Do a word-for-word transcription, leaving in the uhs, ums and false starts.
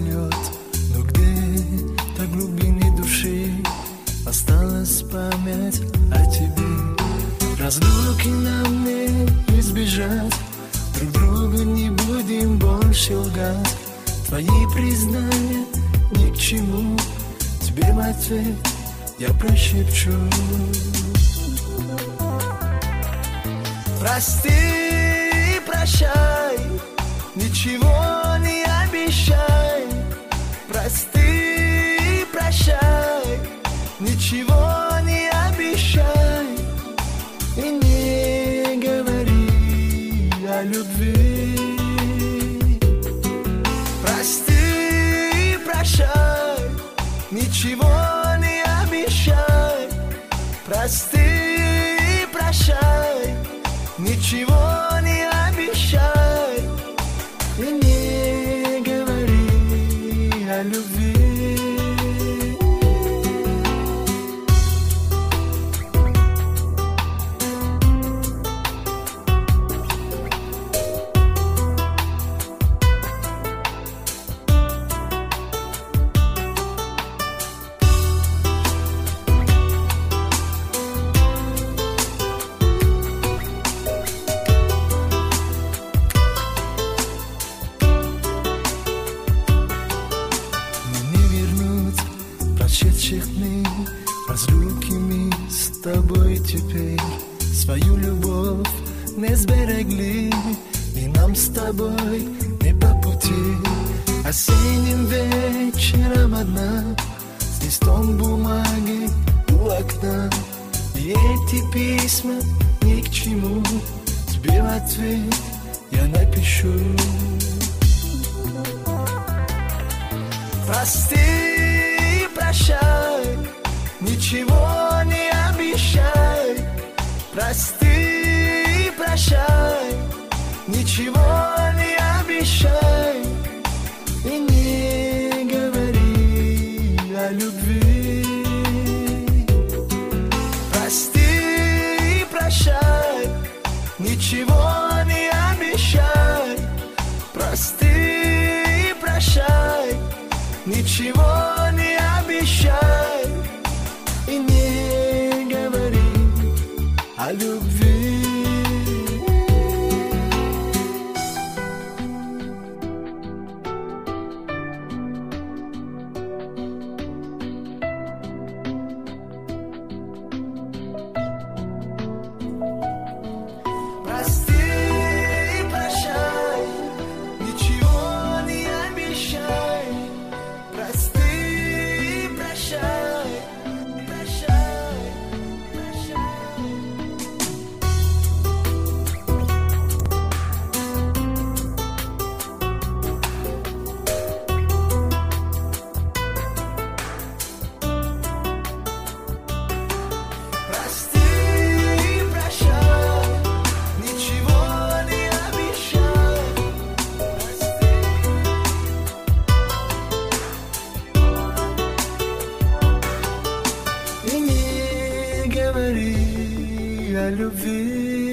лед, но где-то в глубине души осталась память о тебе. Разлуки нам не избежать, друг другу не будем больше лгать. Твои признания ни к чему, тебе в ответ я прошепчу. Прости, прощай, ничего не обещай. Прости, прощай, ничего не обещай. И не говори о любви. Прости, прощай, ничего не обещай. Прости, прощай, ничего не обещай. И не говори о любви. Разлуками с тобой теперь свою любовь не сберегли, и нам с тобой не по пути. Осенним вечером одна, с листом бумаги у окна, и эти письма ни к чему, тебе в ответ я напишу. Прости, прощай, ничего не обещай. Прости, прощай, ничего не обещай. И не говори о любви. Прости, прощай, ничего не обещай. Прости, прощай, ничего не обещай. И не говори о любви. Говори о любви.